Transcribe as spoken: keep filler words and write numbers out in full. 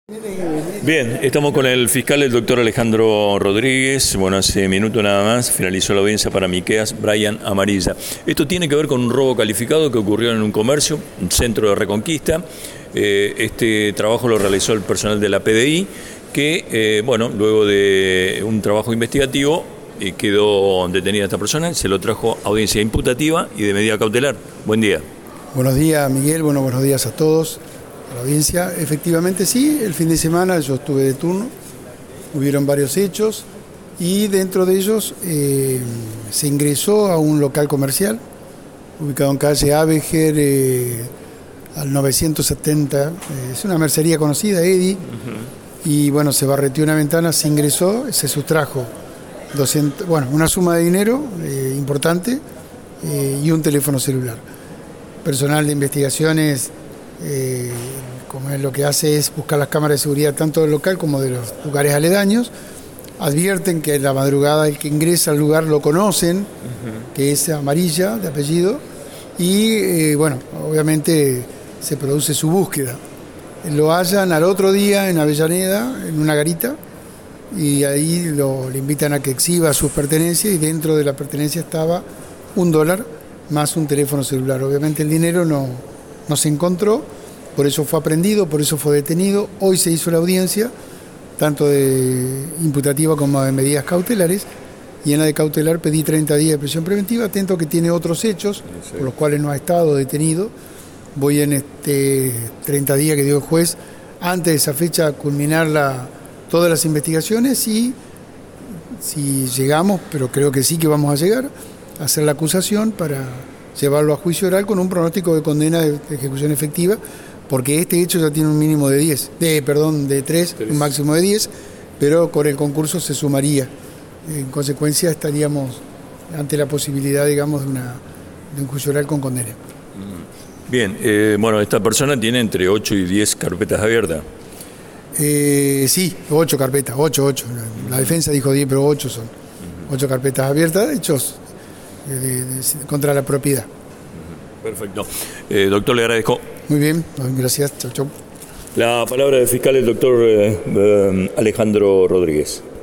Bien, estamos con el fiscal, el doctor Alejandro Rodríguez. Bueno, hace minuto nada más finalizó la audiencia para Miqueas Brian Amarilla. Esto tiene que ver con un robo calificado que ocurrió en un comercio, un centro de Reconquista. Eh, este trabajo lo realizó el personal de la P D I, que, eh, bueno, luego de un trabajo investigativo, eh, quedó detenida esta persona, se lo trajo a audiencia imputativa y de medida cautelar. Buen día. Buenos días, Miguel. Bueno, buenos días a todos. La audiencia, efectivamente sí, el fin de semana yo estuve de turno, hubieron varios hechos y dentro de ellos eh, se ingresó a un local comercial ubicado en calle Abeger eh, al novecientos setenta, eh, es una mercería conocida, Edi, uh-huh. Y bueno, se barreteó una ventana, se ingresó, se sustrajo doscientos, bueno, una suma de dinero eh, importante eh, y un teléfono celular. Personal de investigaciones, Eh, como es lo que hace es buscar las cámaras de seguridad tanto del local como de los lugares aledaños. Advierten que en la madrugada el que ingresa al lugar lo conocen, uh-huh. que es Amarilla de apellido, y eh, bueno, obviamente se produce su búsqueda. Lo hallan al otro día en Avellaneda, en una garita, y ahí lo, le invitan a que exhiba sus pertenencias, y dentro de la pertenencia estaba un dólar más un teléfono celular. Obviamente el dinero no No se encontró, por eso fue aprehendido, por eso fue detenido. Hoy se hizo la audiencia, tanto de imputativa como de medidas cautelares, y en la de cautelar pedí treinta días de prisión preventiva, atento que tiene otros hechos, sí, por los cuales no ha estado detenido. Voy en este treinta días que dio el juez, antes de esa fecha, a culminar la, todas las investigaciones y, si llegamos, pero creo que sí que vamos a llegar, a hacer la acusación para llevarlo a juicio oral con un pronóstico de condena de, de ejecución efectiva, porque este hecho ya tiene un mínimo de diez, de, perdón, de tres, un máximo de diez, pero con el concurso se sumaría. En consecuencia estaríamos ante la posibilidad, digamos, de, una, de un juicio oral con condena. Bien, eh, bueno, esta persona tiene entre ocho y diez carpetas abiertas. Eh, sí, ocho carpetas, ocho, ocho. La, la defensa dijo diez, pero ocho son. ocho carpetas abiertas, hechos De, de, de, contra la propiedad. Perfecto. Eh, doctor, le agradezco. Muy bien, gracias. Chau, chau. La palabra del fiscal, el doctor eh, eh, Alejandro Rodríguez.